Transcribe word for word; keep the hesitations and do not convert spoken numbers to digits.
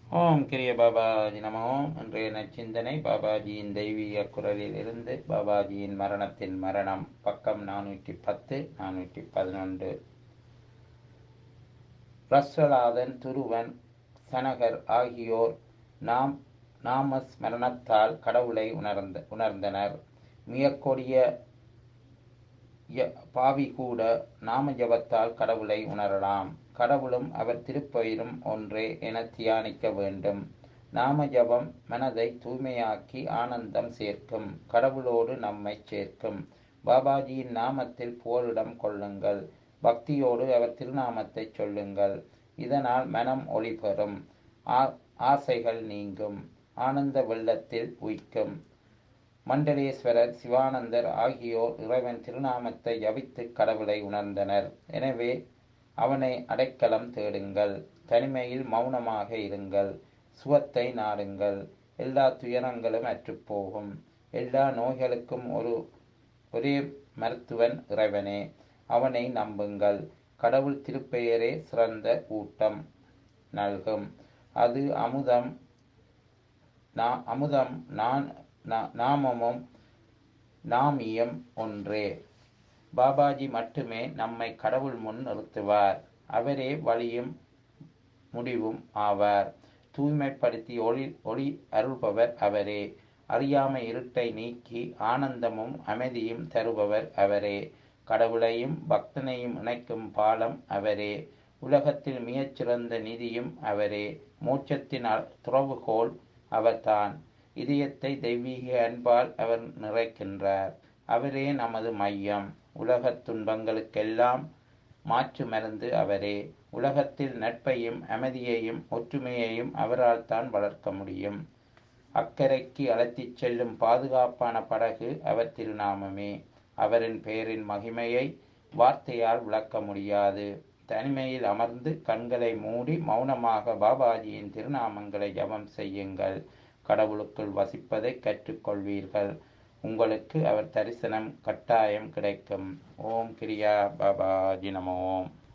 ஓம் கிரிய பாபாஜி நமோ. இன்றைய நச்சிந்தனை பாபாஜியின் தெய்வீக குரலில் இருந்து பாபாஜியின் மரணத்தின் மரணம், பக்கம் நானூற்றி பத்து நானூற்றி பதினொன்று. பிரஸ்வலாதன், துருவன், சனகர் ஆகியோர் நாம் நாமஸ்மரணத்தால் கடவுளை உணர்ந்த உணர்ந்தனர். மிகக் கொடிய பாவி கூட நாம ஜபத்தால் கடவுளை உணரலாம். கடவுளும் அவர் திருப்பெயரும் ஒன்றே என தியானிக்க வேண்டும். நாம ஜபம் மனதை தூய்மையாக்கி ஆனந்தம் சேர்க்கும், கடவுளோடு நம்மை சேர்க்கும். பாபாஜியின் நாமத்தில் புகலிடம் கொள்ளுங்கள், பக்தியோடு அவர் திருநாமத்தை சொல்லுங்கள். இதனால் மனம் ஒளி பெறும், ஆசைகள் நீங்கும், ஆனந்த வெள்ளத்தில் உய்க்கும். மண்டலேஸ்வரர், சிவானந்தர் ஆகியோர் இறைவன் திருநாமத்தை ஜபித்து கடவுளை உணர்ந்தனர். எனவே அவனை அடைக்கலம் தேடுங்கள், தனிமையில் மௌனமாக இருங்கள், சுகத்தை நாடுங்கள். எல்லா துயரங்களும் அற்றுப்போகும். எல்லா நோய்களுக்கும் ஒரு ஒரே மருத்துவன் இறைவனே. அவனை நம்புங்கள். கடவுள் திருப்பெயரே சிறந்த ஊட்டம் நல்கும். அது அமுதம் நா அமுதம் நான் நாமமும் நாமியம் ஒன்றே. பாபாஜி மட்டுமே நம்மை கடவுள் முன் நிறுத்துவார். அவரே வழியும் முடிவும் ஆவார். தூய்மைப்படுத்தி ஒளி ஒளி அருள்பவர் அவரே. அறியாமை இருட்டை நீக்கி ஆனந்தமும் அமைதியும் தருபவர் அவரே. கடவுளையும் பக்தனையும் இணைக்கும் பாலம் அவரே. உலகத்தில் மிகச்சிறந்த நிதியும் அவரே. மோட்சத்தின் துறவுகோல் அவர்தான். இதயத்தை தெய்வீக அன்பால் அவர் நிறைக்கின்றார். அவரே நமது மையம். உலகத் துன்பங்களுக்கெல்லாம் மாற்று மருந்து அவரே. உலகத்தில் நட்பையும் அமைதியையும் ஒற்றுமையையும் அவரால் தான் வளர்க்க முடியும். அக்கறைக்கு அழைத்துச் செல்லும் பாதுகாப்பான படகு அவர் திருநாமமே. அவரின் பெயரின் மகிமையை வார்த்தையால் விளக்க முடியாது. தனிமையில் அமர்ந்து கண்களை மூடி மௌனமாக பாபாஜியின் திருநாமங்களை ஜபம் செய்யுங்கள். கடவுளுக்குள் வசிப்பதை கற்றுக்கொள்வீர்கள். உங்களுக்கு அவர் தரிசனம் கட்டாயம் கிடைக்கும். ஓம் கிரியா பாபாஜி நமோ.